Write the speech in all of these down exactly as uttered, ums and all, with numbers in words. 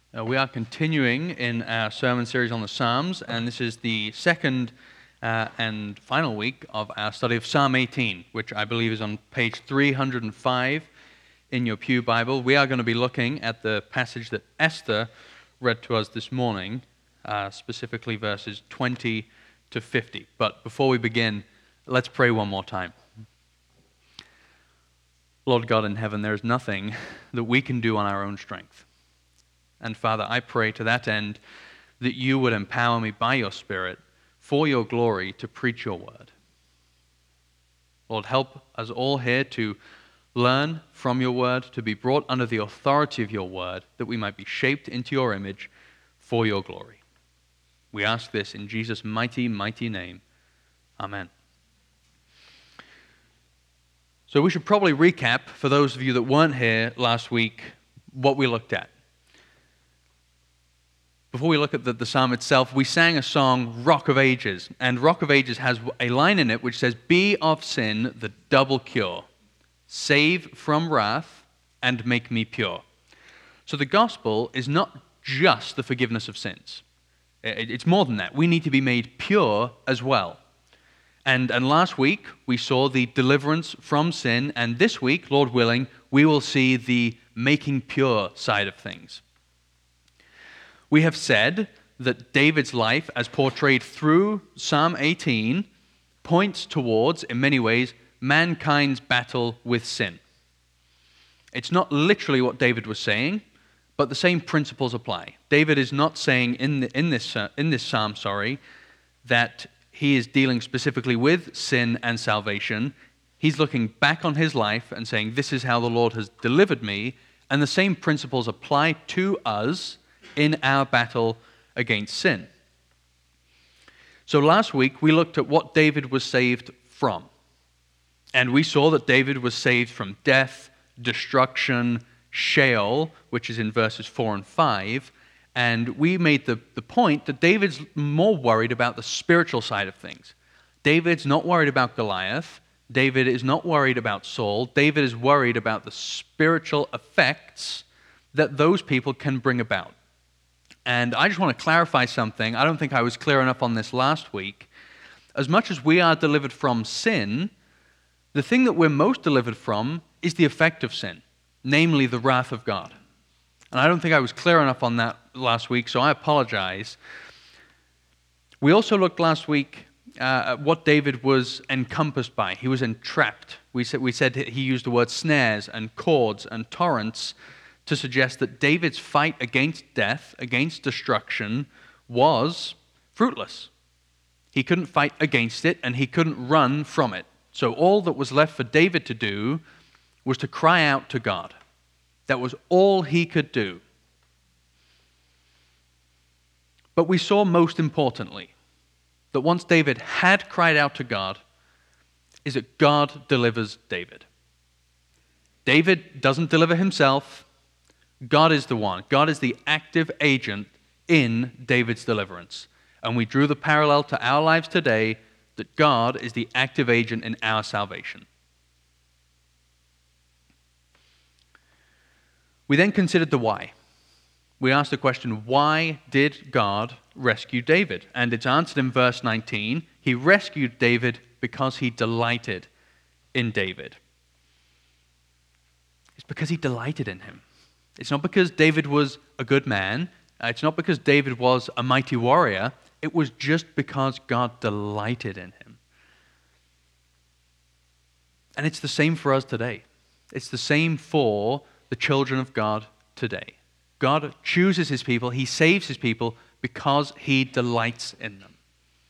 Uh, we are continuing in our sermon series on the Psalms, and this is the second uh, and final week of our study of Psalm eighteen, which I believe is on page three hundred five in your Pew Bible. We are going to be looking at the passage that Esther read to us this morning, uh, specifically verses twenty to fifty. But before we begin, let's pray one more time. Lord God in heaven, there is nothing that we can do on our own strength. And Father, I pray to that end that you would empower me by your Spirit for your glory to preach your word. Lord, help us all here to learn from your word, to be brought under the authority of your word, that we might be shaped into your image for your glory. We ask this in Jesus' mighty, mighty name. Amen. So we should probably recap, for those of you that weren't here last week, what we looked at. Before we look at the, the psalm itself, we sang a song, Rock of Ages. And Rock of Ages has a line in it which says, "Be of sin the double cure, save from wrath, and make me pure." So the gospel is not just the forgiveness of sins. It's more than that. We need to be made pure as well. And, and last week, we saw the deliverance from sin. And this week, Lord willing, we will see the making pure side of things. We have said that David's life, as portrayed through Psalm eighteen, points towards, in many ways, mankind's battle with sin. It's not literally what David was saying, but the same principles apply. David is not saying in, the, in, this, uh, in this psalm, sorry, that he is dealing specifically with sin and salvation. He's looking back on his life and saying, this is how the Lord has delivered me, and the same principles apply to us in our battle against sin. So last week, we looked at what David was saved from. And we saw that David was saved from death, destruction, Sheol, which is in verses four and five. And we made the, the point that David's more worried about the spiritual side of things. David's not worried about Goliath. David is not worried about Saul. David is worried about the spiritual effects that those people can bring about. And I just want to clarify something. I don't think I was clear enough on this last week. As much as we are delivered from sin, the thing that we're most delivered from is the effect of sin, namely the wrath of God. And I don't think I was clear enough on that last week, so I apologize. We also looked last week uh, at what David was encompassed by. He was entrapped. We said, we said he used the word snares and cords and torrents to suggest that David's fight against death, against destruction, was fruitless. He couldn't fight against it, and he couldn't run from it. So all that was left for David to do was to cry out to God. That was all he could do. But we saw, most importantly, that once David had cried out to God, is that God delivers David. David doesn't deliver himself. God is the one. God is the active agent in David's deliverance. And we drew the parallel to our lives today that God is the active agent in our salvation. We then considered the why. We asked the question, why did God rescue David? And it's answered in verse nineteen. He rescued David because he delighted in David. It's because he delighted in him. It's not because David was a good man. It's not because David was a mighty warrior. It was just because God delighted in him. And it's the same for us today. It's the same for the children of God today. God chooses his people. He saves his people because he delights in them.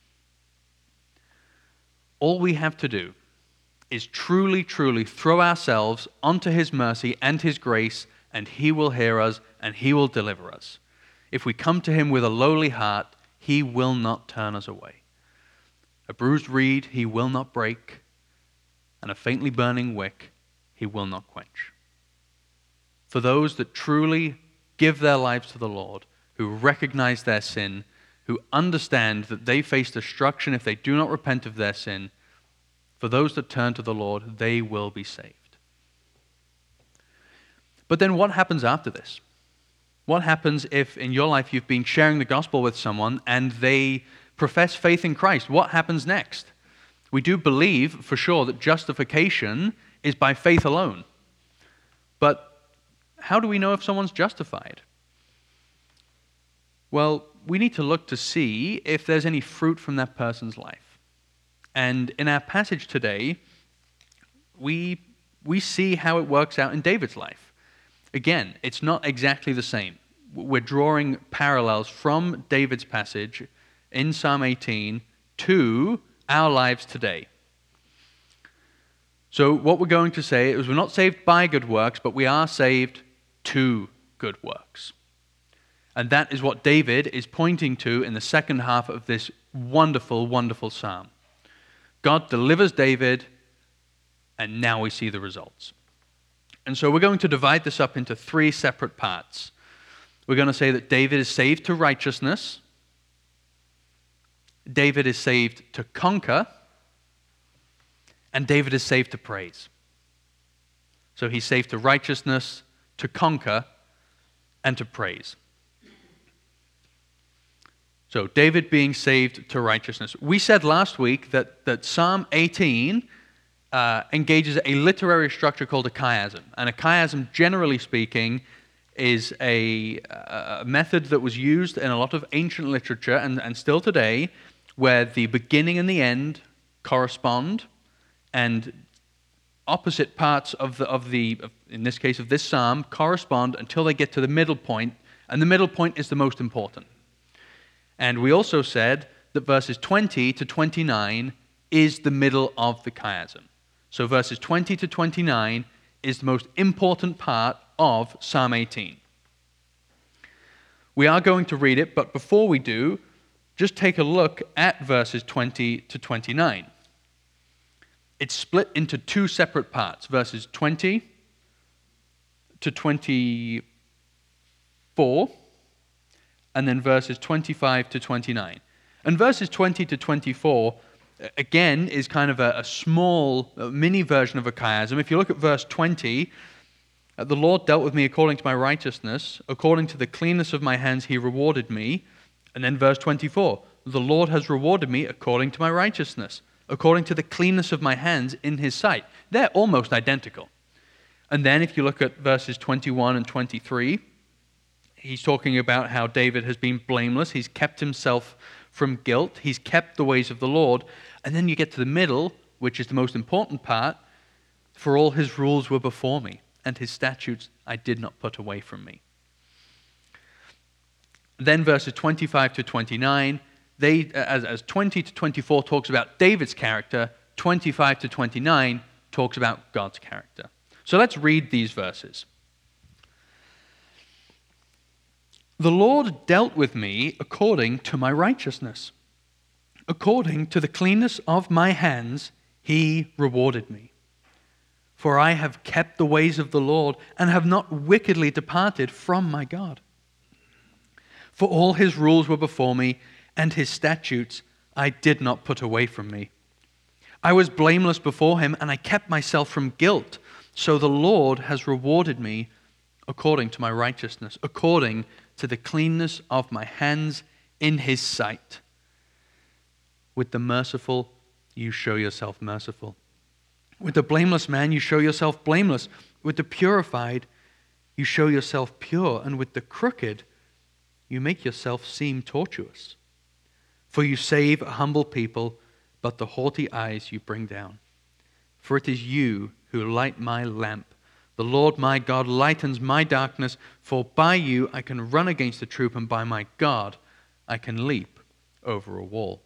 All we have to do is truly, truly throw ourselves onto his mercy and his grace, and he will hear us, and he will deliver us. If we come to him with a lowly heart, he will not turn us away. A bruised reed he will not break, and a faintly burning wick he will not quench. For those that truly give their lives to the Lord, who recognize their sin, who understand that they face destruction if they do not repent of their sin, for those that turn to the Lord, they will be saved. But then what happens after this? What happens if in your life you've been sharing the gospel with someone and they profess faith in Christ? What happens next? We do believe for sure that justification is by faith alone. But how do we know if someone's justified? Well, we need to look to see if there's any fruit from that person's life. And in our passage today, we, we see how it works out in David's life. Again, it's not exactly the same. We're drawing parallels from David's passage in Psalm eighteen to our lives today. So what we're going to say is we're not saved by good works, but we are saved to good works. And that is what David is pointing to in the second half of this wonderful, wonderful psalm. God delivers David, and now we see the results. And so we're going to divide this up into three separate parts. We're going to say that David is saved to righteousness, David is saved to conquer, and David is saved to praise. So he's saved to righteousness, to conquer, and to praise. So David being saved to righteousness. We said last week that, that Psalm eighteen uh, engages a literary structure called a chiasm. And a chiasm, generally speaking, is a, a method that was used in a lot of ancient literature and, and still today, where the beginning and the end correspond, and opposite parts of the, of the of, in this case of this psalm, correspond until they get to the middle point, and the middle point is the most important. And we also said that verses twenty to twenty-nine is the middle of the chiasm. So verses twenty to twenty-nine is the most important part of Psalm eighteen. We are going to read it, but before we do, just take a look at verses twenty to twenty-nine. It's split into two separate parts, verses twenty to twenty-four, and then verses twenty-five to twenty-nine. And verses twenty to twenty-four, again, is kind of a, a small, a mini version of a chiasm. If you look at verse twenty, the Lord dealt with me according to my righteousness, according to the cleanness of my hands he rewarded me. And then verse twenty-four, the Lord has rewarded me according to my righteousness, according to the cleanness of my hands in his sight. They're almost identical. And then if you look at verses twenty-one and twenty-three, he's talking about how David has been blameless. He's kept himself from guilt. He's kept the ways of the Lord. And then you get to the middle, which is the most important part. For all his rules were before me, and his statutes I did not put away from me. Then verses twenty-five to twenty-nine, they, as, as twenty to twenty-four talks about David's character, twenty-five to twenty-nine talks about God's character. So let's read these verses. The Lord dealt with me according to my righteousness. According to the cleanness of my hands, he rewarded me. For I have kept the ways of the Lord and have not wickedly departed from my God. For all his rules were before me, and his statutes I did not put away from me. I was blameless before him, and I kept myself from guilt. So the Lord has rewarded me according to my righteousness, according to the cleanness of my hands in his sight. With the merciful, you show yourself merciful. With the blameless man, you show yourself blameless. With the purified, you show yourself pure. And with the crooked, you make yourself seem tortuous. For you save a humble people, but the haughty eyes you bring down. For it is you who light my lamp. The Lord my God lightens my darkness, for by you I can run against a troop, and by my God I can leap over a wall.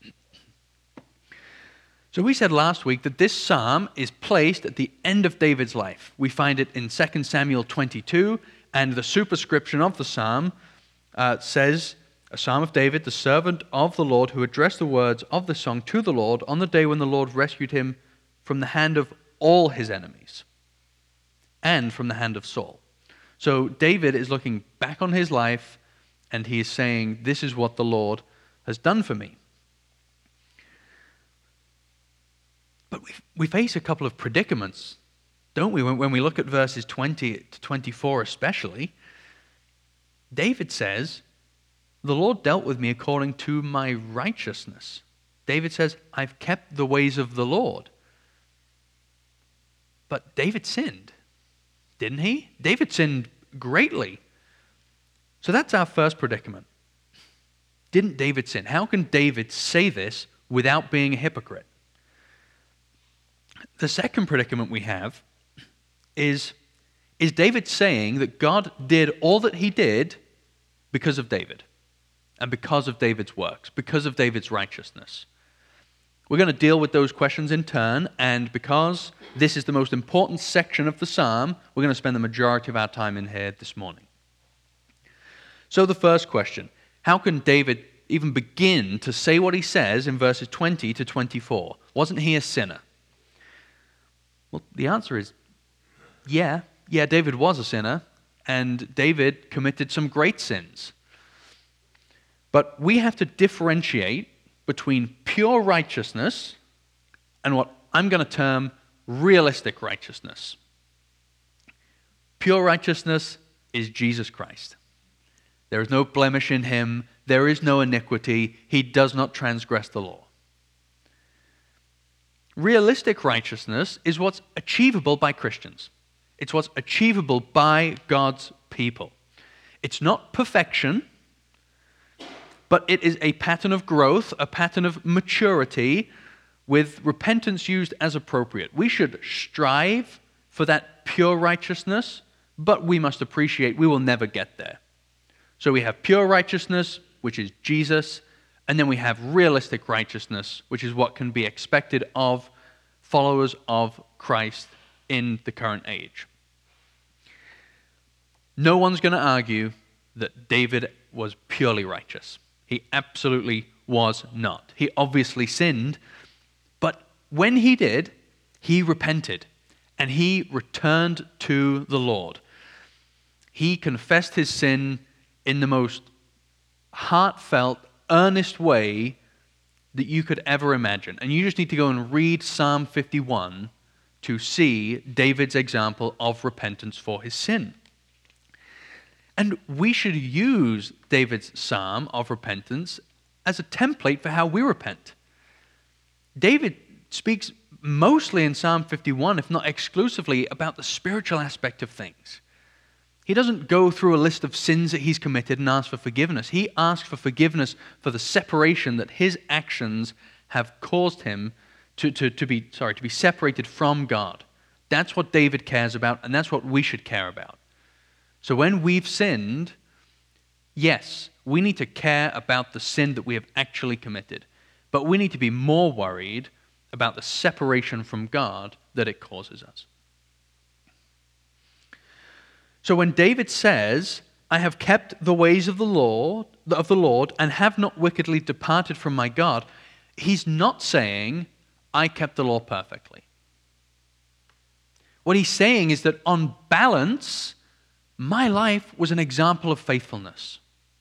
So we said last week that this psalm is placed at the end of David's life. We find it in Second Samuel twenty-two, and the superscription of the psalm uh, says, a psalm of David, the servant of the Lord, who addressed the words of the song to the Lord on the day when the Lord rescued him from the hand of all his enemies and from the hand of Saul. So David is looking back on his life, and he is saying, this is what the Lord has done for me. But we, we face a couple of predicaments, don't we, when, when we look at verses twenty to twenty-four especially. David says, the Lord dealt with me according to my righteousness. David says, I've kept the ways of the Lord. But David sinned, didn't he? David sinned greatly. So that's our first predicament. Didn't David sin? How can David say this without being a hypocrite? The second predicament we have is, is David saying that God did all that he did because of David and because of David's works, because of David's righteousness? We're going to deal with those questions in turn, and because this is the most important section of the psalm, we're going to spend the majority of our time in here this morning. So the first question, how can David even begin to say what he says in verses twenty to twenty-four? Wasn't he a sinner? Well, the answer is yeah. Yeah, David was a sinner, and David committed some great sins. But we have to differentiate between pure righteousness and what I'm going to term realistic righteousness. Pure righteousness is Jesus Christ. There is no blemish in him. There is no iniquity. He does not transgress the law. Realistic righteousness is what's achievable by Christians. It's what's achievable by God's people. It's not perfection, but it is a pattern of growth, a pattern of maturity, with repentance used as appropriate. We should strive for that pure righteousness, but we must appreciate we will never get there. So we have pure righteousness, which is Jesus, and then we have realistic righteousness, which is what can be expected of followers of Christ in the current age. No one's going to argue that David was purely righteous. He absolutely was not. He obviously sinned, but when he did, he repented, and he returned to the Lord. He confessed his sin in the most heartfelt, earnest way that you could ever imagine. And you just need to go and read Psalm fifty-one to see David's example of repentance for his sin. And we should use David's psalm of repentance as a template for how we repent. David speaks mostly in Psalm fifty-one, if not exclusively, about the spiritual aspect of things. He doesn't go through a list of sins that he's committed and ask for forgiveness. He asks for forgiveness for the separation that his actions have caused him to, to, to be sorry to be separated from God. That's what David cares about, and that's what we should care about. So when we've sinned, yes, we need to care about the sin that we have actually committed, but we need to be more worried about the separation from God that it causes us. So when David says, I have kept the ways of the Lord, of the Lord and have not wickedly departed from my God, he's not saying, I kept the law perfectly. What he's saying is that on balance, my life was an example of faithfulness.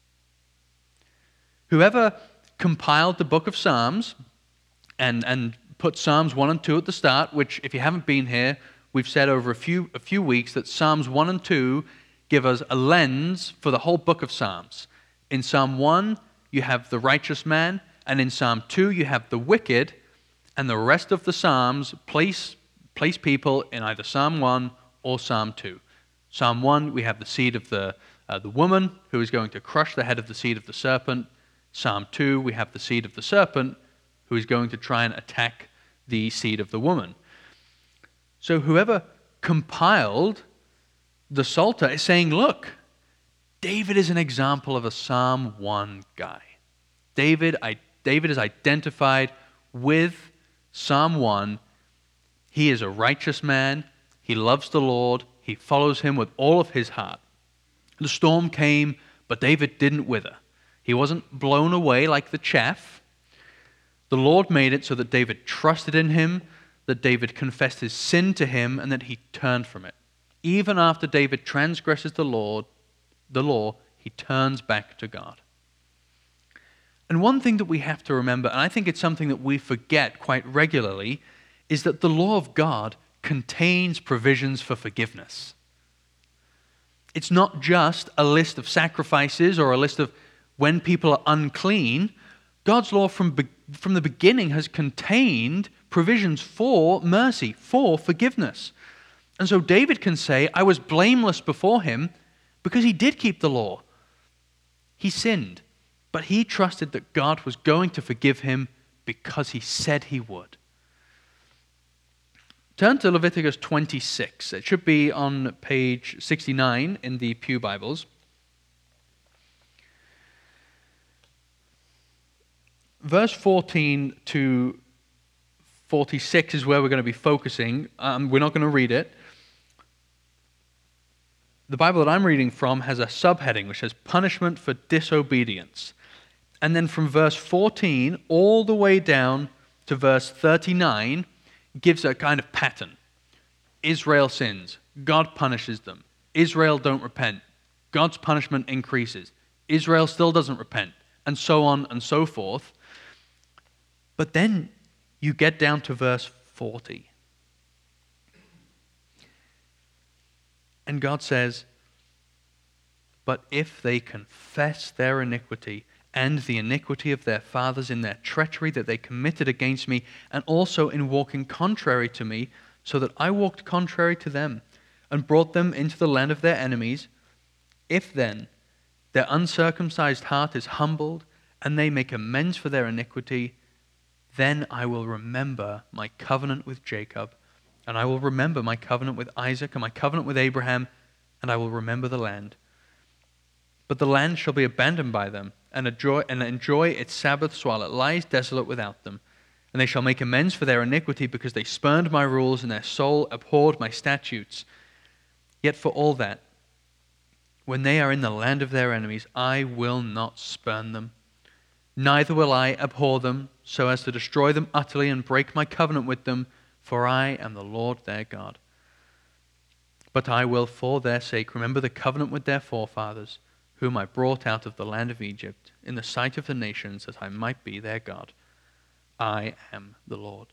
Whoever compiled the book of Psalms and, and put Psalms one and two at the start, which if you haven't been here, we've said over a few, a few weeks that Psalms one and two give us a lens for the whole book of Psalms. In Psalm one, you have the righteous man, and in Psalm two, you have the wicked, and the rest of the Psalms place, place people in either Psalm one or Psalm two. Psalm one, we have the seed of the, uh, the woman who is going to crush the head of the seed of the serpent. Psalm two, we have the seed of the serpent who is going to try and attack the seed of the woman. So whoever compiled the Psalter is saying, look, David is an example of a Psalm one guy. David, I, David is identified with Psalm one. He is a righteous man. He loves the Lord. He follows him with all of his heart. The storm came, but David didn't wither. He wasn't blown away like the chaff. The Lord made it so that David trusted in him, that David confessed his sin to him, and that he turned from it. Even after David transgresses the Lord, the law, he turns back to God. And one thing that we have to remember, and I think it's something that we forget quite regularly, is that the law of God contains provisions for forgiveness. It's not just a list of sacrifices or a list of when people are unclean. God's law from, be- from the beginning has contained provisions for mercy, for forgiveness. And so David can say, I was blameless before him because he did keep the law. He sinned, but he trusted that God was going to forgive him because he said he would. Turn to Leviticus twenty-six. It should be on page sixty-nine in the Pew Bibles. Verse fourteen to forty-six is where we're going to be focusing. Um, we're not going to read it. The Bible that I'm reading from has a subheading which says punishment for disobedience. And then from verse fourteen all the way down to verse thirty-nine gives a kind of pattern. Israel sins. God punishes them. Israel don't repent. God's punishment increases. Israel still doesn't repent. And so on and so forth. But then you get down to verse forty. And God says, but if they confess their iniquity and the iniquity of their fathers in their treachery that they committed against me, and also in walking contrary to me, so that I walked contrary to them, and brought them into the land of their enemies, if then their uncircumcised heart is humbled, and they make amends for their iniquity, then I will remember my covenant with Jacob, and I will remember my covenant with Isaac, and my covenant with Abraham, and I will remember the land. But the land shall be abandoned by them, and enjoy, and enjoy its Sabbaths while it lies desolate without them. And they shall make amends for their iniquity, because they spurned my rules, and their soul abhorred my statutes. Yet for all that, when they are in the land of their enemies, I will not spurn them. Neither will I abhor them, so as to destroy them utterly and break my covenant with them, for I am the Lord their God. But I will, for their sake, remember the covenant with their forefathers, whom I brought out of the land of Egypt, in the sight of the nations, that I might be their God. I am the Lord.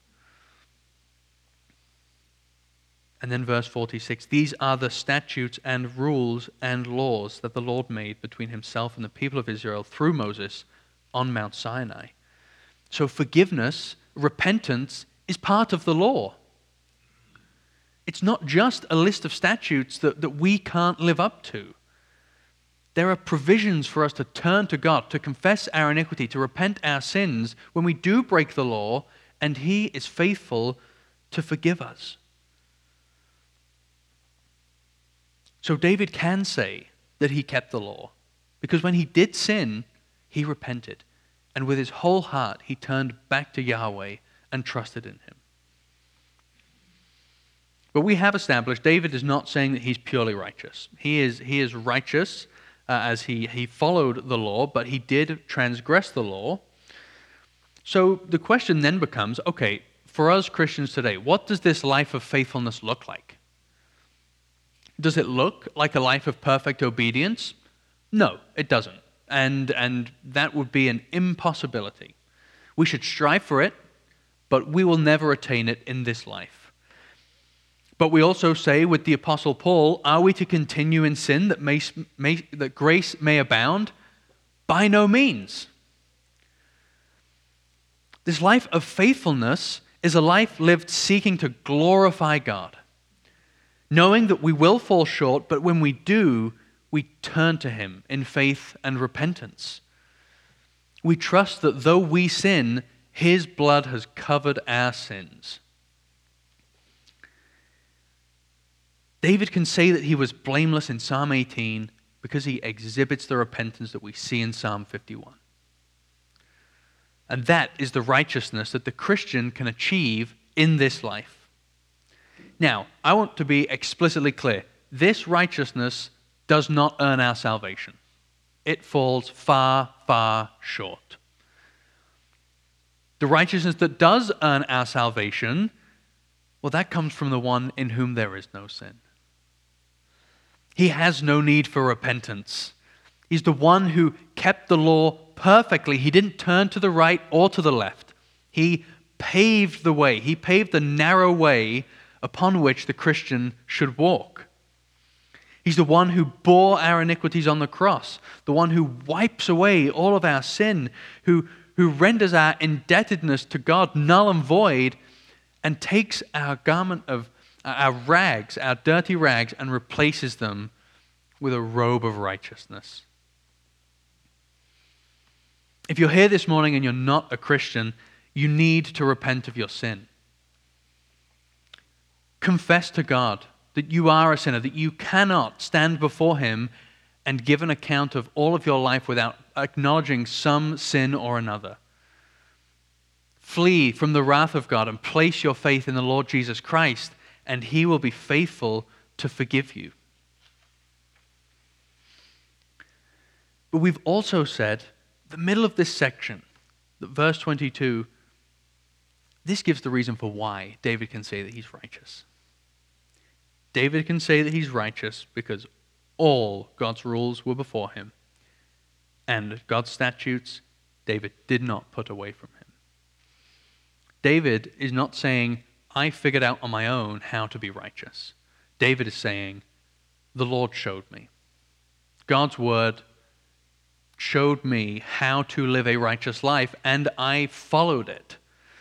And then verse forty-six, these are the statutes and rules and laws that the Lord made between himself and the people of Israel through Moses on Mount Sinai. So forgiveness, repentance, is part of the law. It's not just a list of statutes that, that we can't live up to. There are provisions for us to turn to God, to confess our iniquity, to repent our sins when we do break the law, and he is faithful to forgive us. So David can say that he kept the law, because when he did sin, he repented, and with his whole heart he turned back to Yahweh and trusted in him. But we have established David is not saying that he's purely righteous. He is, he is righteous uh, as he, he followed the law, but he did transgress the law. So the question then becomes, okay, for us Christians today, what does this life of faithfulness look like? Does it look like a life of perfect obedience? No, it doesn't. And, and that would be an impossibility. We should strive for it, but we will never attain it in this life. But we also say with the Apostle Paul, are we to continue in sin that, may, may, that grace may abound? By no means. This life of faithfulness is a life lived seeking to glorify God, knowing that we will fall short, but when we do, we turn to him in faith and repentance. We trust that though we sin, his blood has covered our sins. David can say that he was blameless in Psalm eighteen because he exhibits the repentance that we see in Psalm fifty-one. And that is the righteousness that the Christian can achieve in this life. Now, I want to be explicitly clear. This righteousness does not earn our salvation. It falls far, far short. The righteousness that does earn our salvation, well, that comes from the one in whom there is no sin. He has no need for repentance. He's the one who kept the law perfectly. He didn't turn to the right or to the left. He paved the way. He paved the narrow way upon which the Christian should walk. He's the one who bore our iniquities on the cross, the one who wipes away all of our sin, who, who renders our indebtedness to God null and void, and takes our garment of our rags, our dirty rags, and replaces them with a robe of righteousness. If you're here this morning and you're not a Christian, you need to repent of your sin. Confess to God that you are a sinner, that you cannot stand before Him and give an account of all of your life without acknowledging some sin or another. Flee from the wrath of God and place your faith in the Lord Jesus Christ, and He will be faithful to forgive you. But we've also said, the middle of this section, verse twenty-two, this gives the reason for why David can say that he's righteous. David can say that he's righteous because all God's rules were before him, and God's statutes David did not put away from him. David is not saying, I figured out on my own how to be righteous. David is saying, the Lord showed me. God's word showed me how to live a righteous life, and I followed it.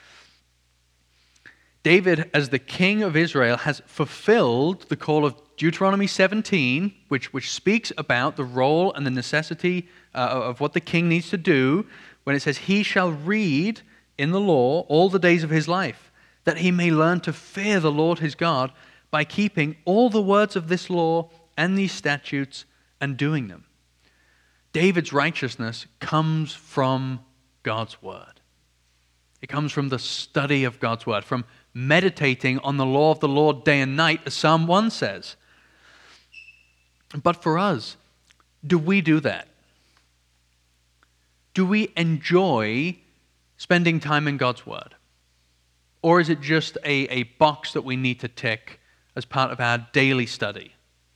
David, as the king of Israel, has fulfilled the call of Deuteronomy seventeen, which, which speaks about the role and the necessity uh, of what the king needs to do, when it says, he shall read in the law all the days of his life, that he may learn to fear the Lord his God by keeping all the words of this law and these statutes and doing them. David's righteousness comes from God's word. It comes from the study of God's word, from meditating on the law of the Lord day and night, as Psalm one says. But for us, do we do that? Do we enjoy spending time in God's word? Or is it just a, a box that we need to tick as part of our daily study?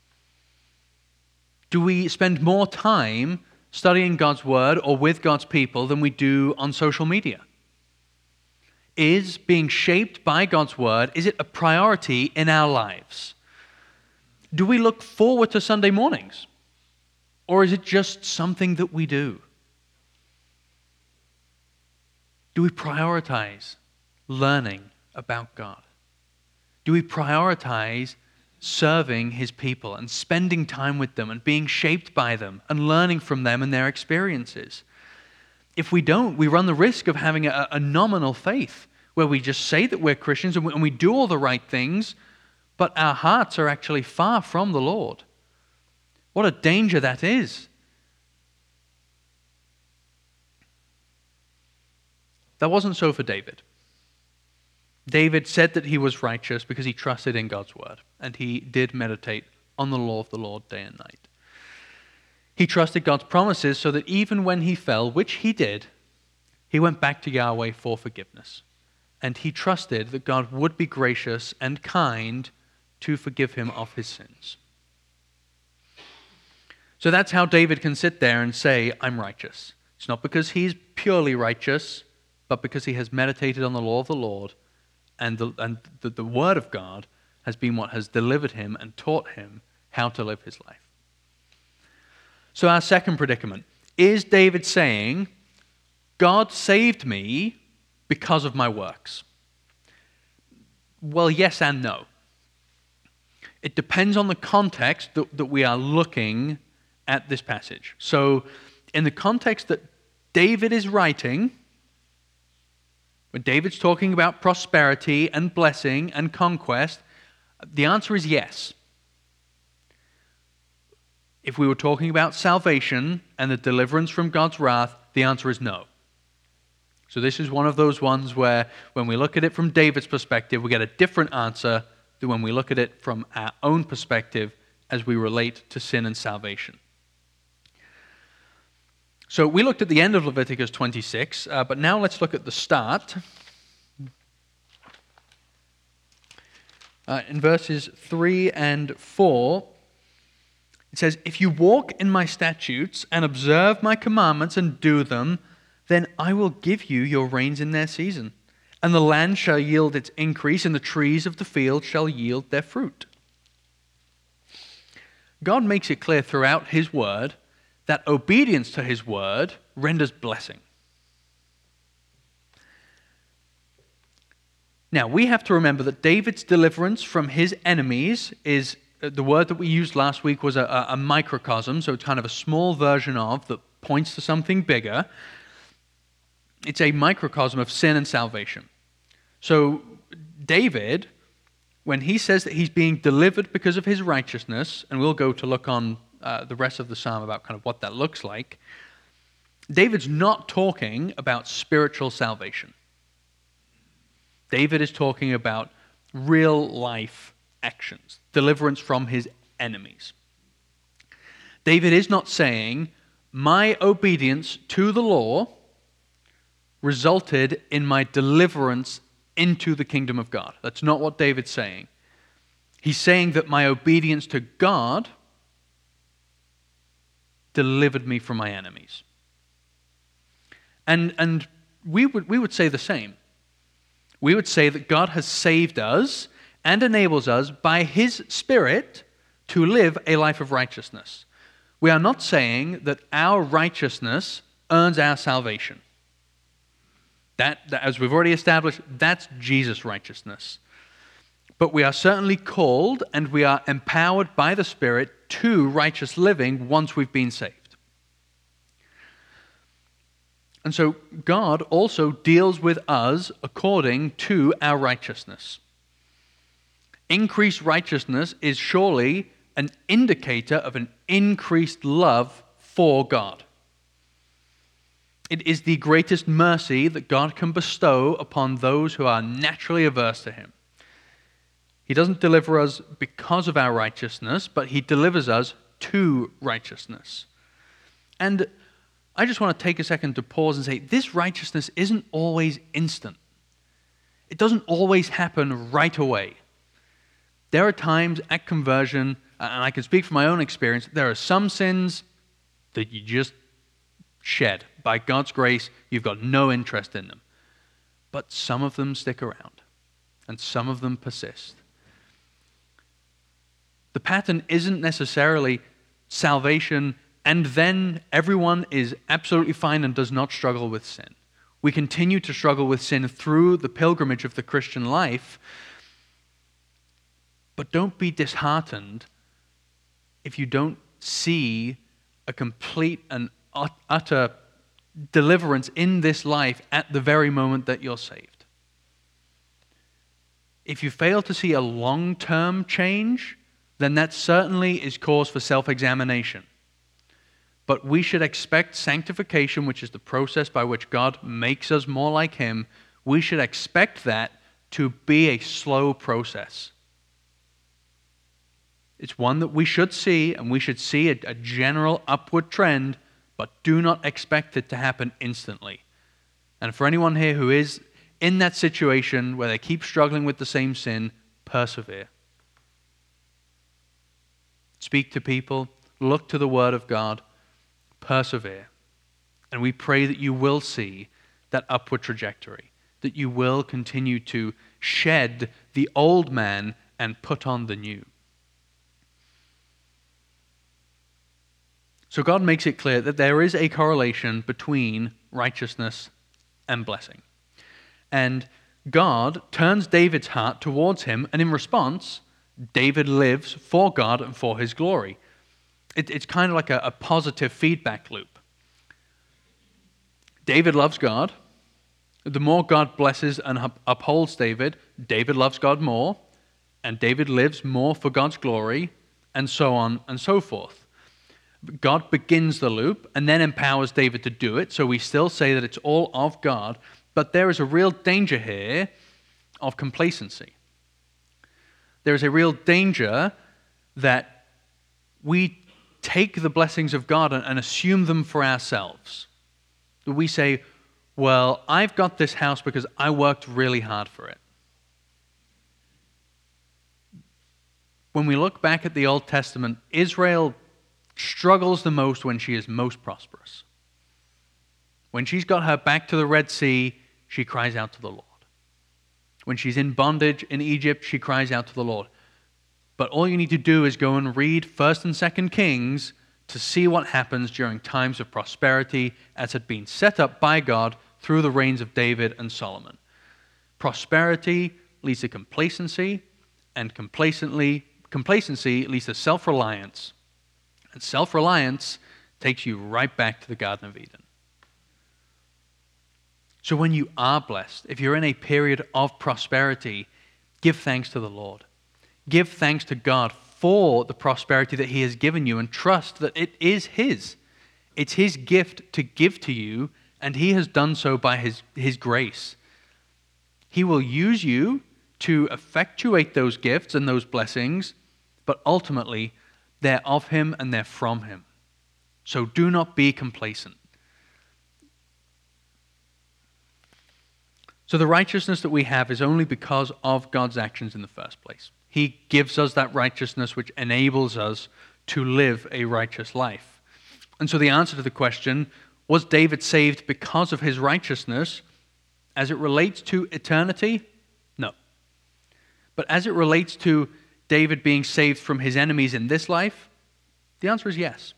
Do we spend more time studying God's word or with God's people than we do on social media? Is being shaped by God's word, is it a priority in our lives? Do we look forward to Sunday mornings? Or is it just something that we do? Do we prioritize learning about God? Do we prioritize serving His people and spending time with them and being shaped by them and learning from them and their experiences? If we don't, we run the risk of having a, a nominal faith where we just say that we're Christians and we, and we do all the right things, but our hearts are actually far from the Lord. What a danger that is. That wasn't so for David. David said that he was righteous because he trusted in God's word, and he did meditate on the law of the Lord day and night. He trusted God's promises so that even when he fell, which he did, he went back to Yahweh for forgiveness. And he trusted that God would be gracious and kind to forgive him of his sins. So that's how David can sit there and say, I'm righteous. It's not because he's purely righteous, but because he has meditated on the law of the Lord, and the, and the, the word of God has been what has delivered him and taught him how to live his life. So our second predicament, is David saying, God saved me because of my works? Well, yes and no. It depends on the context that, that we are looking at this passage. So in the context that David is writing, when David's talking about prosperity and blessing and conquest, the answer is yes. If we were talking about salvation and the deliverance from God's wrath, the answer is no. So this is one of those ones where when we look at it from David's perspective, we get a different answer than when we look at it from our own perspective as we relate to sin and salvation. So we looked at the end of Leviticus twenty-six, uh, but now let's look at the start. Uh, in verses three and four, it says, if you walk in my statutes and observe my commandments and do them, then I will give you your rains in their season, and the land shall yield its increase, and the trees of the field shall yield their fruit. God makes it clear throughout his word that obedience to his word renders blessing. Now, we have to remember that David's deliverance from his enemies is, the word that we used last week was a, a microcosm, so it's kind of a small version of that points to something bigger. It's a microcosm of sin and salvation. So David, when he says that he's being delivered because of his righteousness, and we'll go to look on uh, the rest of the psalm about kind of what that looks like, David's not talking about spiritual salvation. David is talking about real life actions, deliverance from his enemies. David is not saying, my obedience to the law resulted in my deliverance into the kingdom of God. That's not what David's saying. He's saying that my obedience to God delivered me from my enemies. And, and we would, we would say the same. We would say that God has saved us and enables us by his Spirit to live a life of righteousness. We are not saying that our righteousness earns our salvation. That, that, as we've already established, that's Jesus' righteousness. But we are certainly called and we are empowered by the Spirit to righteous living once we've been saved. And so God also deals with us according to our righteousness. Increased righteousness is surely an indicator of an increased love for God. It is the greatest mercy that God can bestow upon those who are naturally averse to him. He doesn't deliver us because of our righteousness, but he delivers us to righteousness. And I just want to take a second to pause and say, this righteousness isn't always instant. It doesn't always happen right away. There are times at conversion, and I can speak from my own experience, there are some sins that you just shed. By God's grace, you've got no interest in them. But some of them stick around, and some of them persist. The pattern isn't necessarily salvation and then everyone is absolutely fine and does not struggle with sin. We continue to struggle with sin through the pilgrimage of the Christian life, but don't be disheartened if you don't see a complete and utter deliverance in this life at the very moment that you're saved. If you fail to see a long-term change, then that certainly is cause for self-examination. But we should expect sanctification, which is the process by which God makes us more like him. We should expect that to be a slow process. It's one that we should see, and we should see a, a general upward trend, but do not expect it to happen instantly. And for anyone here who is in that situation where they keep struggling with the same sin, persevere. Speak to people, look to the Word of God, persevere. And we pray that you will see that upward trajectory, that you will continue to shed the old man and put on the new. So God makes it clear that there is a correlation between righteousness and blessing. And God turns David's heart towards him, and in response, David lives for God and for his glory. It, it's kind of like a, a positive feedback loop. David loves God. The more God blesses and up- upholds David, David loves God more, and David lives more for God's glory, and so on and so forth. God begins the loop and then empowers David to do it, so we still say that it's all of God, but there is a real danger here of complacency. There is a real danger that we take the blessings of God and, and assume them for ourselves. That we say, well, I've got this house because I worked really hard for it. When we look back at the Old Testament, Israel struggles the most when she is most prosperous. When she's got her back to the Red Sea, she cries out to the Lord. When she's in bondage in Egypt, she cries out to the Lord. But all you need to do is go and read First and Second Kings to see what happens during times of prosperity as had been set up by God through the reigns of David and Solomon. Prosperity leads to complacency, and complacently, complacency leads to self-reliance. And self-reliance takes you right back to the Garden of Eden. So when you are blessed, if you're in a period of prosperity, give thanks to the Lord. Give thanks to God for the prosperity that He has given you, and trust that it is His. It's His gift to give to you, and He has done so by His, His grace. He will use you to effectuate those gifts and those blessings, but ultimately, they're of Him and they're from Him. So do not be complacent. So the righteousness that we have is only because of God's actions in the first place. He gives us that righteousness which enables us to live a righteous life. And so the answer to the question, was David saved because of his righteousness? As it relates to eternity, no. But as it relates to David being saved from his enemies in this life, the answer is yes.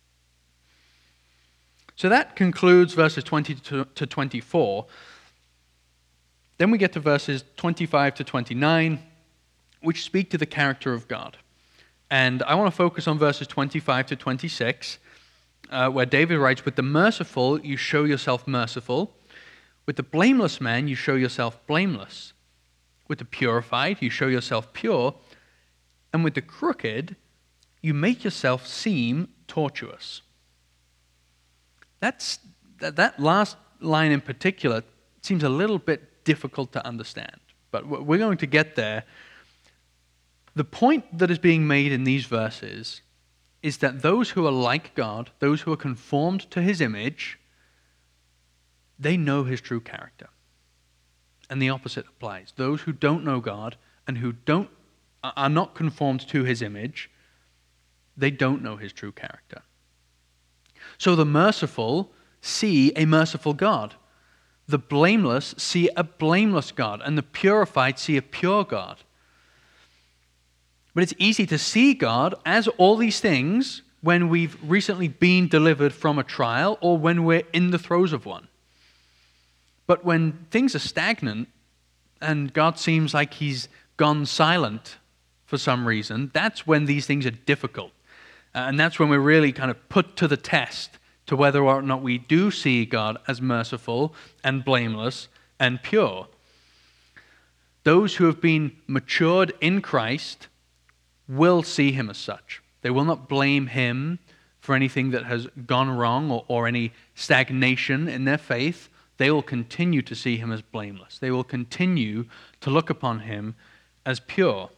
So that concludes verses twenty to twenty-four. Then we get to verses twenty-five to twenty-nine, which speak to the character of God. And I want to focus on verses twenty-five to twenty-six, uh, where David writes, "With the merciful you show yourself merciful. With the blameless man you show yourself blameless. With the purified you show yourself pure. And with the crooked you make yourself seem tortuous." That's, that, that last line in particular seems a little bit difficult to understand, but we're going to get there. The point that is being made in these verses is that those who are like God, those who are conformed to His image, they know His true character. And the opposite applies. Those who don't know God and who don't are not conformed to His image, they don't know His true character. So the merciful see a merciful God. The blameless see a blameless God, and the purified see a pure God. But it's easy to see God as all these things when we've recently been delivered from a trial or when we're in the throes of one. But when things are stagnant and God seems like He's gone silent for some reason, that's when these things are difficult. Uh, and that's when we're really kind of put to the test to whether or not we do see God as merciful and blameless and pure. Those who have been matured in Christ will see Him as such. They will not blame Him for anything that has gone wrong or, or any stagnation in their faith. They will continue to see Him as blameless. They will continue to look upon Him as pure.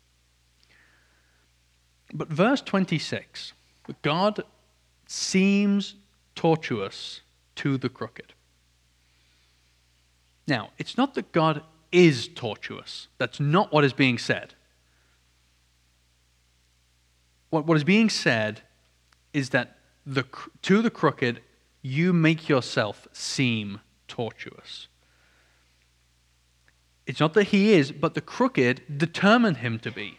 But verse twenty-six, God seems tortuous to the crooked. Now, it's not that God is tortuous. That's not what is being said. What, what is being said is that the, to the crooked, you make yourself seem tortuous. It's not that He is, but the crooked determine Him to be.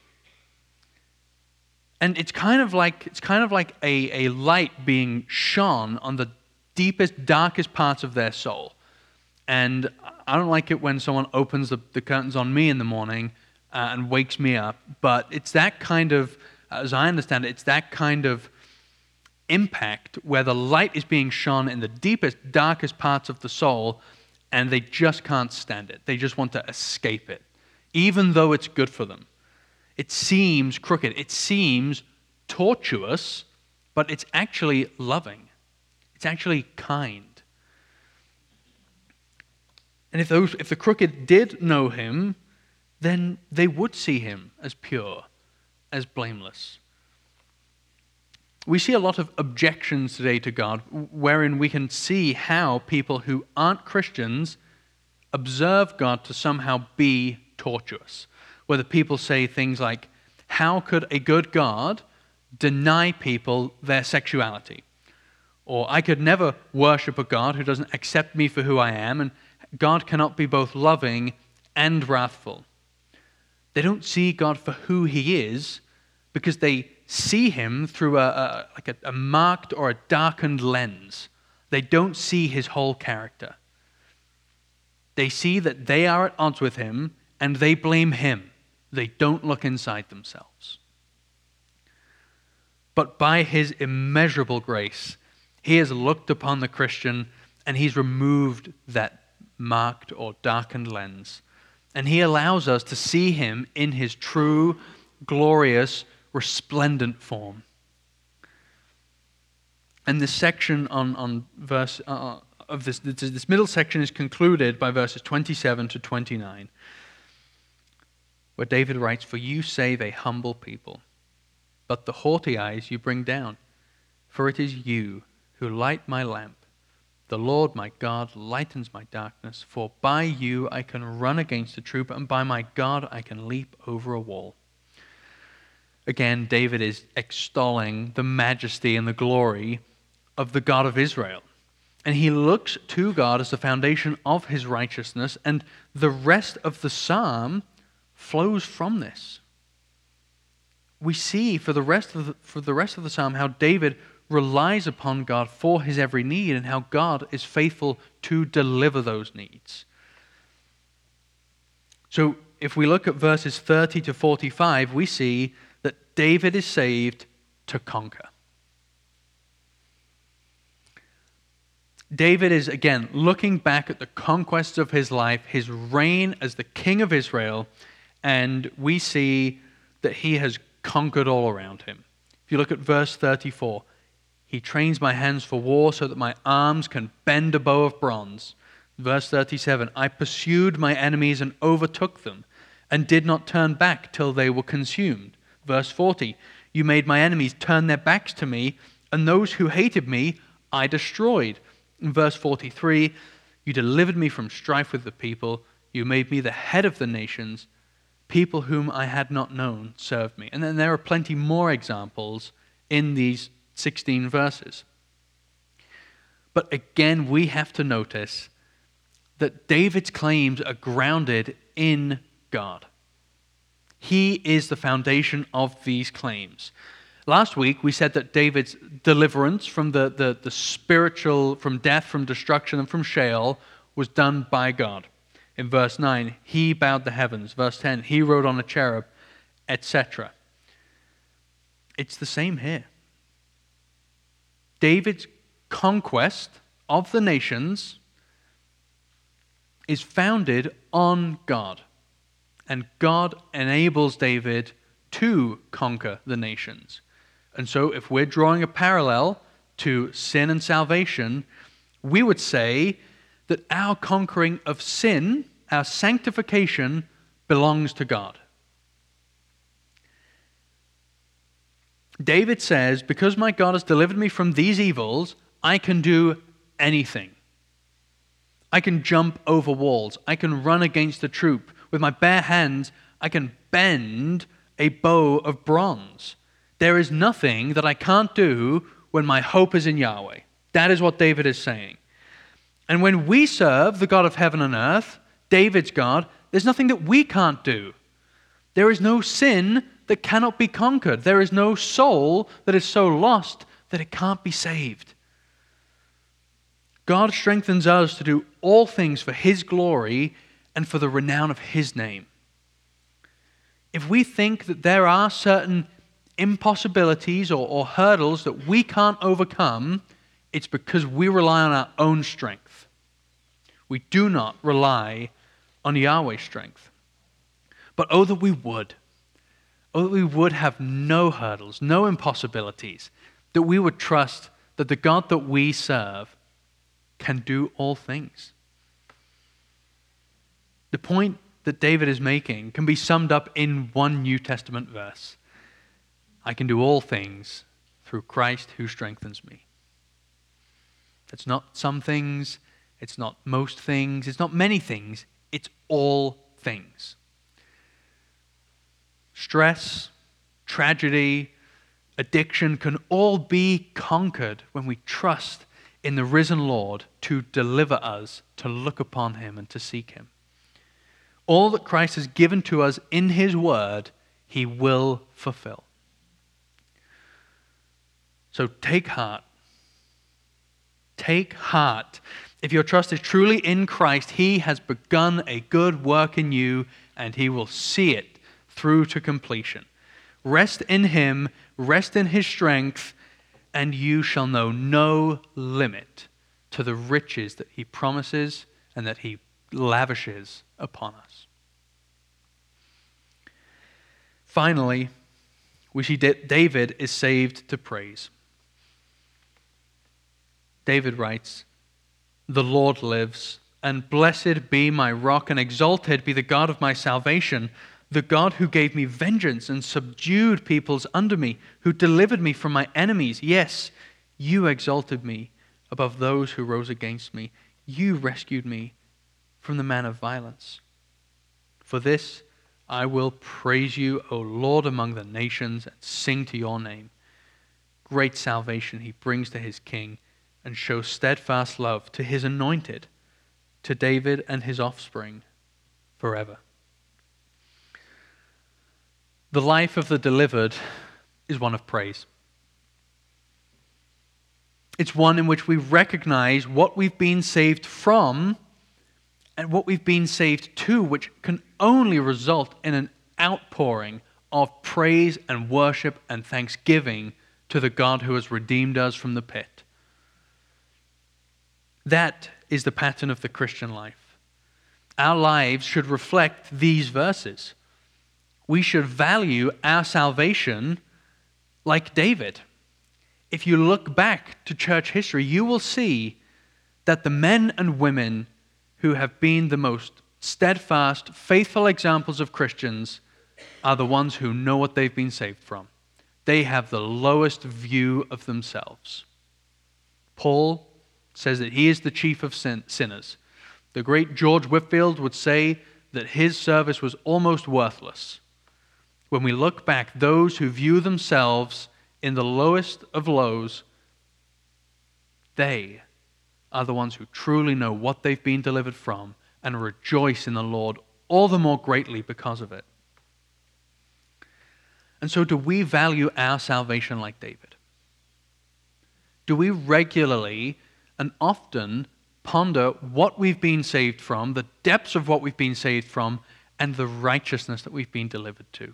And it's kind of like it's kind of like a, a light being shone on the deepest, darkest parts of their soul. And I don't like it when someone opens the, the curtains on me in the morning uh, and wakes me up, but it's that kind of, as I understand it, it's that kind of impact where the light is being shone in the deepest, darkest parts of the soul, and they just can't stand it. They just want to escape it, even though it's good for them. It seems crooked. It seems tortuous, but it's actually loving. It's actually kind. And if those, if the crooked did know Him, then they would see Him as pure, as blameless. We see a lot of objections today to God, wherein we can see how people who aren't Christians observe God to somehow be tortuous. Whether people say things like, how could a good God deny people their sexuality? Or I could never worship a God who doesn't accept me for who I am, and God cannot be both loving and wrathful. They don't see God for who he is because they see him through a, a like a, a marked or a darkened lens. They don't see his whole character. They see that they are at odds with him and they blame him. They don't look inside themselves. But by his immeasurable grace, he has looked upon the Christian and he's removed that marked or darkened lens. And he allows us to see him in his true, glorious, resplendent form. And this section on, on verse uh, of this, this middle section is concluded by verses twenty-seven to twenty-nine, where David writes, "For you save a humble people, but the haughty eyes you bring down. For it is you who light my lamp. The Lord my God lightens my darkness, for by you I can run against a troop, and by my God I can leap over a wall." Again, David is extolling the majesty and the glory of the God of Israel. And he looks to God as the foundation of his righteousness, and the rest of the psalm flows from this. We see for the rest of the, for the rest of the psalm how David relies upon God for his every need and how God is faithful to deliver those needs. So if we look at verses thirty to forty-five, we see that David is saved to conquer. David is, again, looking back at the conquests of his life, his reign as the king of Israel, and we see that he has conquered all around him. If you look at verse thirty-four, "He trains my hands for war so that my arms can bend a bow of bronze." Verse thirty-seven, "I pursued my enemies and overtook them, and did not turn back till they were consumed." Verse forty, "You made my enemies turn their backs to me, and those who hated me I destroyed." In verse forty-three, "You delivered me from strife with the people. You made me the head of the nations. People whom I had not known served me." And then there are plenty more examples in these sixteen verses. But again, we have to notice that David's claims are grounded in God. He is the foundation of these claims. Last week, we said that David's deliverance from the, the, the spiritual, from death, from destruction, and from Sheol was done by God. In verse nine, he bowed the heavens. Verse ten, he rode on a cherub, et cetera. It's the same here. David's conquest of the nations is founded on God. And God enables David to conquer the nations. And so if we're drawing a parallel to sin and salvation, we would say that our conquering of sin, our sanctification, belongs to God. David says, "Because my God has delivered me from these evils, I can do anything. I can jump over walls. I can run against a troop. With my bare hands, I can bend a bow of bronze. There is nothing that I can't do when my hope is in Yahweh." That is what David is saying. And when we serve the God of heaven and earth, David's God, there's nothing that we can't do. There is no sin that cannot be conquered. There is no soul that is so lost that it can't be saved. God strengthens us to do all things for his glory and for the renown of his name. If we think that there are certain impossibilities or, or hurdles that we can't overcome, it's because we rely on our own strength. We do not rely on Yahweh's strength. But oh, that we would. Oh, that we would have no hurdles, no impossibilities, that we would trust that the God that we serve can do all things. The point that David is making can be summed up in one New Testament verse. I can do all things through Christ who strengthens me. It's not some things, it's not most things, it's not many things, it's all things. Stress, tragedy, addiction can all be conquered when we trust in the risen Lord to deliver us, to look upon him and to seek him. All that Christ has given to us in his word, he will fulfill. So take heart. Take heart. If your trust is truly in Christ, he has begun a good work in you, and he will see it through to completion. Rest in him, rest in his strength, and you shall know no limit to the riches that he promises and that he lavishes upon us. Finally, we see that David is saved to praise. David writes, "The Lord lives, and blessed be my rock, and exalted be the God of my salvation, the God who gave me vengeance and subdued peoples under me, who delivered me from my enemies. Yes, you exalted me above those who rose against me. You rescued me from the man of violence. For this I will praise you, O Lord, among the nations, and sing to your name. Great salvation he brings to his king, and shows steadfast love to his anointed, to David and his offspring forever." The life of the delivered is one of praise. It's one in which we recognize what we've been saved from and what we've been saved to, which can only result in an outpouring of praise and worship and thanksgiving to the God who has redeemed us from the pit. That is the pattern of the Christian life. Our lives should reflect these verses. We should value our salvation like David. If you look back to church history, you will see that the men and women who have been the most steadfast, faithful examples of Christians are the ones who know what they've been saved from. They have the lowest view of themselves. Paul says that he is the chief of sin- sinners. The great George Whitefield would say that his service was almost worthless. When we look back, those who view themselves in the lowest of lows, they are the ones who truly know what they've been delivered from and rejoice in the Lord all the more greatly because of it. And so do we value our salvation like David? Do we regularly and often ponder what we've been saved from, the depths of what we've been saved from, and the righteousness that we've been delivered to?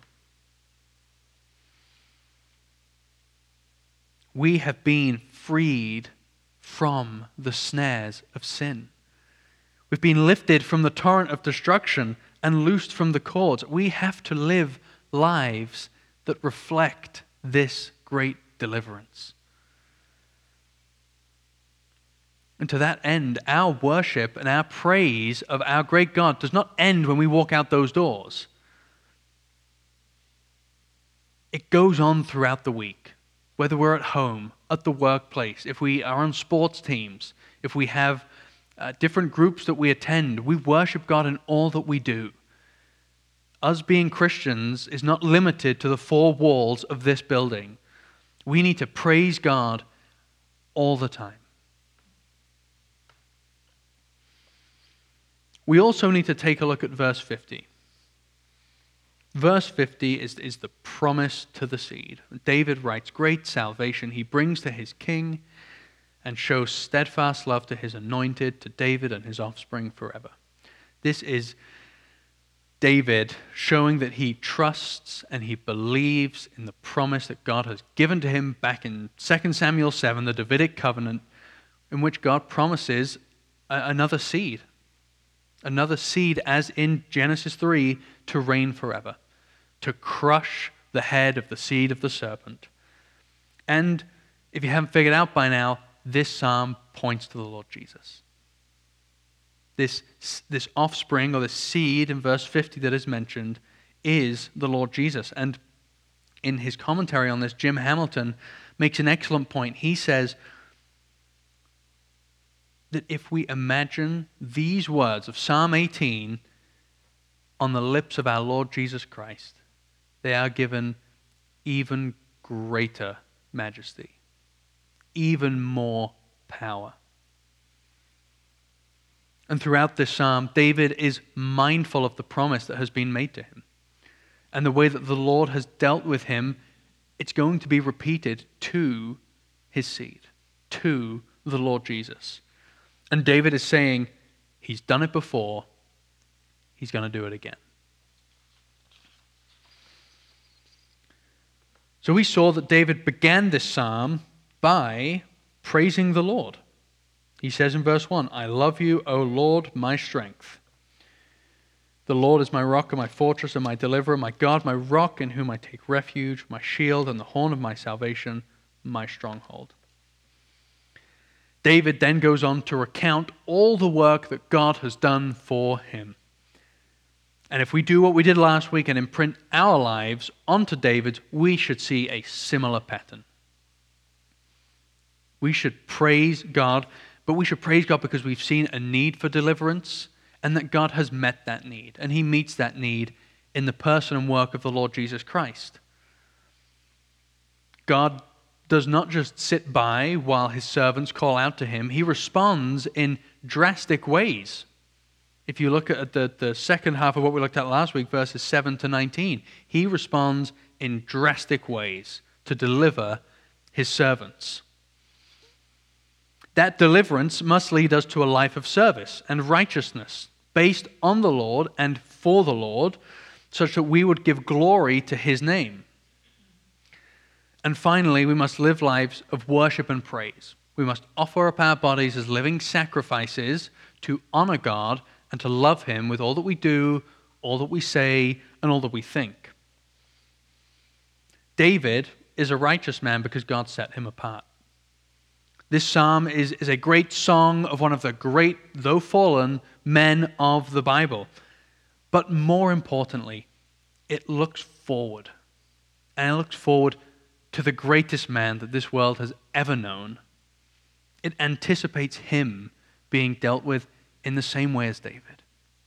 We have been freed from the snares of sin. We've been lifted from the torrent of destruction and loosed from the cords. We have to live lives that reflect this great deliverance. And to that end, our worship and our praise of our great God does not end when we walk out those doors. It goes on throughout the week, whether we're at home, at the workplace, if we are on sports teams, if we have uh, different groups that we attend, we worship God in all that we do. Us being Christians is not limited to the four walls of this building. We need to praise God all the time. We also need to take a look at verse fifty. Verse fifty is, is the promise to the seed. David writes, "Great salvation he brings to his king, and shows steadfast love to his anointed, to David and his offspring forever." This is David showing that he trusts and he believes in the promise that God has given to him back in Second Samuel seven, the Davidic covenant, in which God promises a, another seed. Another seed, as in Genesis three, to reign forever, to crush the head of the seed of the serpent. And if you haven't figured out by now, this psalm points to the Lord Jesus. This, this offspring or the seed in verse fifty that is mentioned is the Lord Jesus. And in his commentary on this, Jim Hamilton makes an excellent point. He says that if we imagine these words of Psalm eighteen on the lips of our Lord Jesus Christ, they are given even greater majesty, even more power. And throughout this psalm, David is mindful of the promise that has been made to him. And the way that the Lord has dealt with him, it's going to be repeated to his seed, to the Lord Jesus. And David is saying, he's done it before, he's going to do it again. So we saw that David began this psalm by praising the Lord. He says in verse one, I love you, O Lord, my strength. The Lord is my rock and my fortress and my deliverer, my God, my rock in whom I take refuge, my shield and the horn of my salvation, my stronghold. David then goes on to recount all the work that God has done for him. And if we do what we did last week and imprint our lives onto David's, we should see a similar pattern. We should praise God, but we should praise God because we've seen a need for deliverance and that God has met that need. And he meets that need in the person and work of the Lord Jesus Christ. God does not just sit by while his servants call out to him. He responds in drastic ways. If you look at the, the second half of what we looked at last week, verses seven to nineteen, he responds in drastic ways to deliver his servants. That deliverance must lead us to a life of service and righteousness based on the Lord and for the Lord, such that we would give glory to his name. And finally, we must live lives of worship and praise. We must offer up our bodies as living sacrifices to honor God and to love him with all that we do, all that we say, and all that we think. David is a righteous man because God set him apart. This psalm is, is a great song of one of the great, though fallen, men of the Bible. But more importantly, it looks forward. And it looks forward to the greatest man that this world has ever known. It anticipates him being dealt with in the same way as David.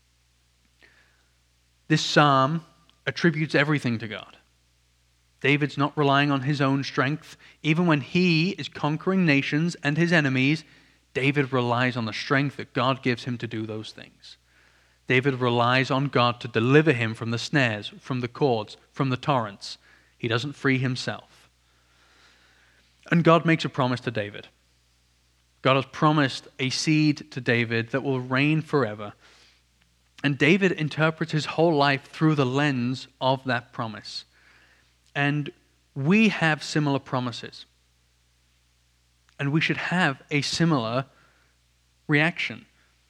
This psalm attributes everything to God. David's not relying on his own strength. Even when he is conquering nations and his enemies, David relies on the strength that God gives him to do those things. David relies on God to deliver him from the snares, from the cords, from the torrents. He doesn't free himself. And God makes a promise to David. God has promised a seed to David that will reign forever. And David interprets his whole life through the lens of that promise. And we have similar promises. And we should have a similar reaction.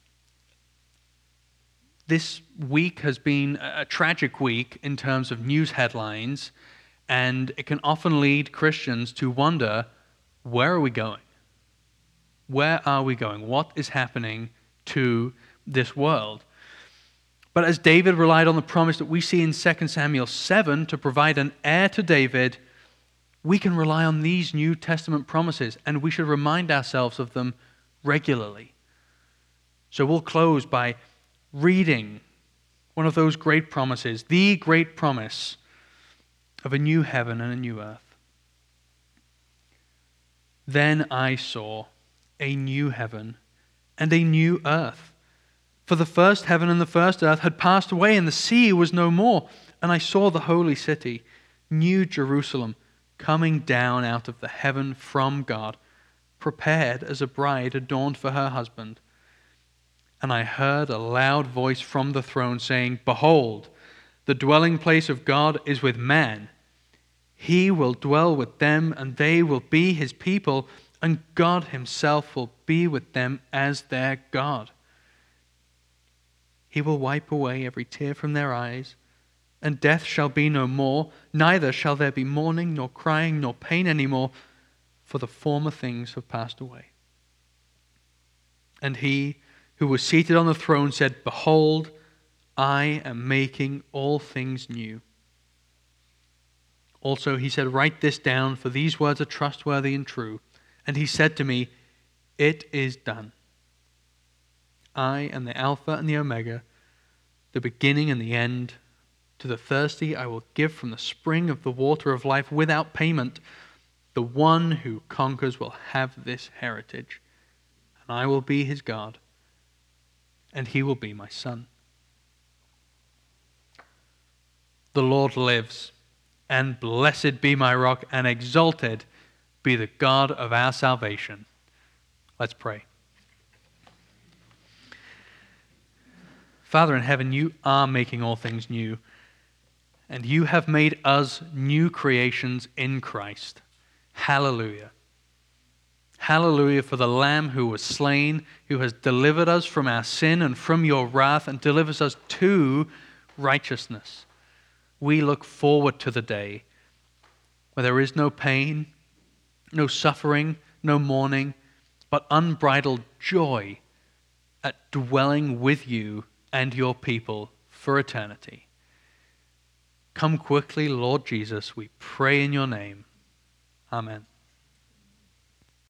This week has been a tragic week in terms of news headlines, and it can often lead Christians to wonder, where are we going? Where are we going? What is happening to this world? But as David relied on the promise that we see in Second Samuel seven to provide an heir to David, we can rely on these New Testament promises, and we should remind ourselves of them regularly. So we'll close by reading one of those great promises, the great promise of a new heaven and a new earth. Then I saw a new heaven and a new earth. For the first heaven and the first earth had passed away, and the sea was no more. And I saw the holy city, New Jerusalem, coming down out of the heaven from God, prepared as a bride adorned for her husband. And I heard a loud voice from the throne saying, Behold, the dwelling place of God is with man. He will dwell with them, and they will be his people, and God himself will be with them as their God. He will wipe away every tear from their eyes, and death shall be no more, neither shall there be mourning, nor crying, nor pain any more, for the former things have passed away. And he who was seated on the throne said, Behold, I am making all things new. Also he said, Write this down, for these words are trustworthy and true. And he said to me, It is done. I am the Alpha and the Omega, the beginning and the end. To the thirsty I will give from the spring of the water of life without payment. The one who conquers will have this heritage, and I will be his God, and he will be my son. The Lord lives, and blessed be my rock, and exalted be the God of our salvation. Let's pray. Father in heaven, you are making all things new, and you have made us new creations in Christ. Hallelujah. Hallelujah for the Lamb who was slain, who has delivered us from our sin and from your wrath and delivers us to righteousness. We look forward to the day where there is no pain, no suffering, no mourning, but unbridled joy at dwelling with you and your people for eternity. Come quickly, Lord Jesus, we pray in your name. Amen.